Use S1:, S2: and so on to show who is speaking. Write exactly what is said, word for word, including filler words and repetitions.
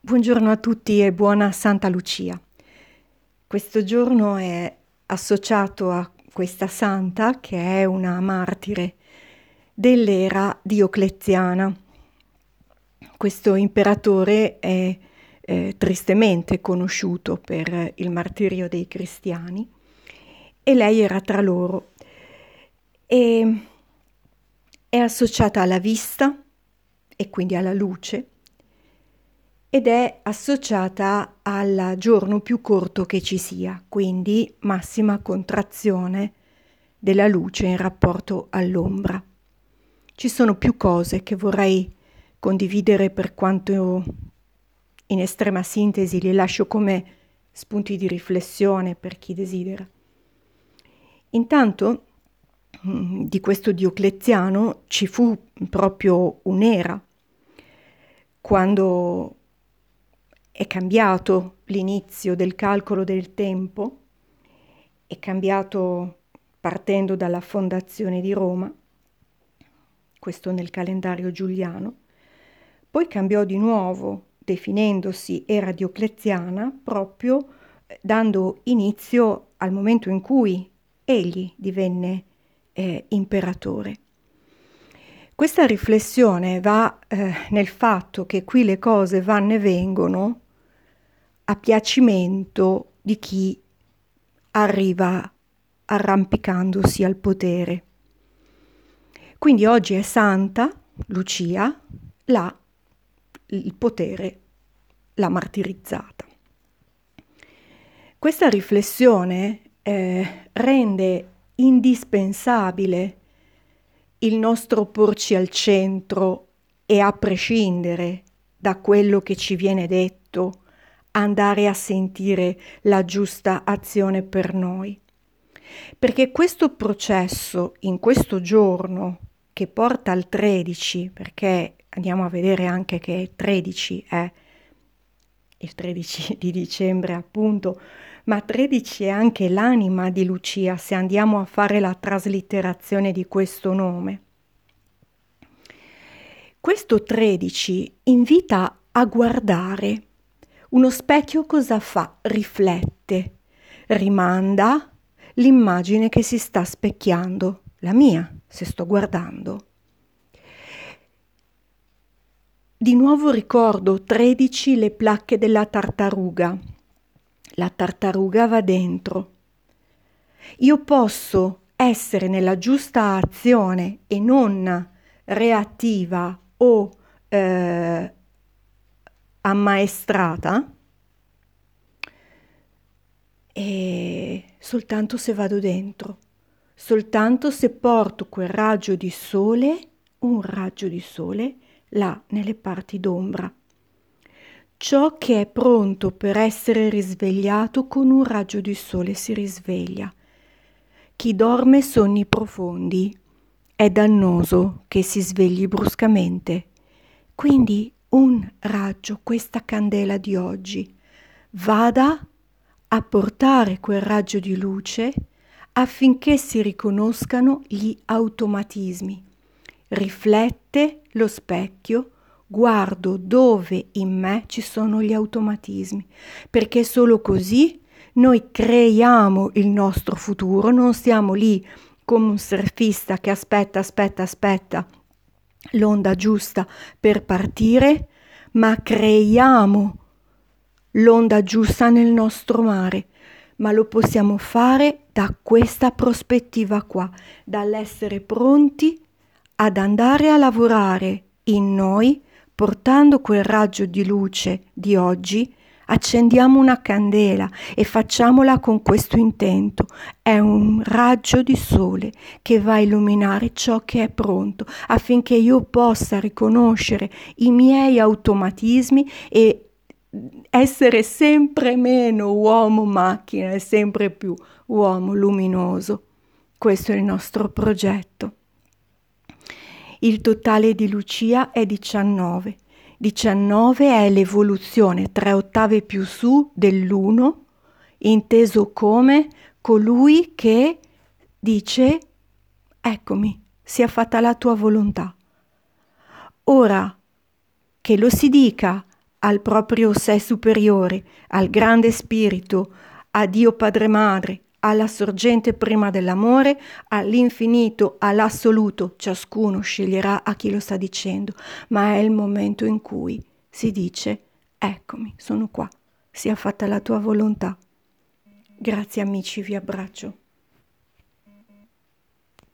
S1: Buongiorno a tutti e buona Santa Lucia. Questo giorno è associato a questa santa che è una martire dell'era diocleziana. Questo imperatore è eh, tristemente conosciuto per il martirio dei cristiani e lei era tra loro. E è associata alla vista e quindi alla luce, ed è associata al giorno più corto che ci sia, quindi massima contrazione della luce in rapporto all'ombra. Ci sono più cose che vorrei condividere, per quanto in estrema sintesi li lascio come spunti di riflessione per chi desidera. Intanto di questo Diocleziano ci fu proprio un'era quando è cambiato l'inizio del calcolo del tempo, è cambiato partendo dalla fondazione di Roma, questo nel calendario giuliano, poi cambiò di nuovo definendosi era diocleziana proprio dando inizio al momento in cui egli divenne eh, imperatore. Questa riflessione va eh, nel fatto che qui le cose vanno e vengono a piacimento di chi arriva arrampicandosi al potere. Quindi oggi è Santa Lucia, la, il potere l'ha martirizzata. Questa riflessione eh, rende indispensabile il nostro porci al centro e, a prescindere da quello che ci viene detto, andare a sentire la giusta azione per noi. Perché questo processo in questo giorno che porta al tredici, perché andiamo a vedere anche che tredici è il tredici di dicembre appunto, ma tredici è anche l'anima di Lucia se andiamo a fare la traslitterazione di questo nome. Questo tredici invita a guardare. Uno specchio cosa fa? Riflette, rimanda l'immagine che si sta specchiando, la mia, se sto guardando. Di nuovo ricordo tredici le placche della tartaruga. La tartaruga va dentro. Io posso essere nella giusta azione e non reattiva o eh, ammaestrata, e soltanto se vado dentro, soltanto se porto quel raggio di sole, un raggio di sole, là nelle parti d'ombra. Ciò che è pronto per essere risvegliato con un raggio di sole si risveglia. Chi dorme sonni profondi è dannoso che si svegli bruscamente. Quindi un raggio, questa candela di oggi, vada a portare quel raggio di luce affinché si riconoscano gli automatismi. Riflette lo specchio, guardo dove in me ci sono gli automatismi, perché solo così noi creiamo il nostro futuro, non stiamo lì come un surfista che aspetta, aspetta, aspetta l'onda giusta per partire, ma creiamo l'onda giusta nel nostro mare, ma lo possiamo fare da questa prospettiva qua, dall'essere pronti ad andare a lavorare in noi, portando quel raggio di luce di oggi. Accendiamo una candela e facciamola con questo intento. È un raggio di sole che va a illuminare ciò che è pronto, affinché io possa riconoscere i miei automatismi e essere sempre meno uomo macchina e sempre più uomo luminoso. Questo è il nostro progetto. Il totale di Lucia è diciannove. diciannove è l'evoluzione, tre ottave più su dell'uno, inteso come colui che dice: eccomi, sia fatta la tua volontà. Ora, che lo si dica al proprio sé superiore, al grande spirito, a Dio Padre Madre, alla sorgente prima dell'amore, all'infinito, all'assoluto. Ciascuno sceglierà a chi lo sta dicendo, ma è il momento in cui si dice: eccomi, sono qua, sia fatta la tua volontà. Grazie amici, vi abbraccio.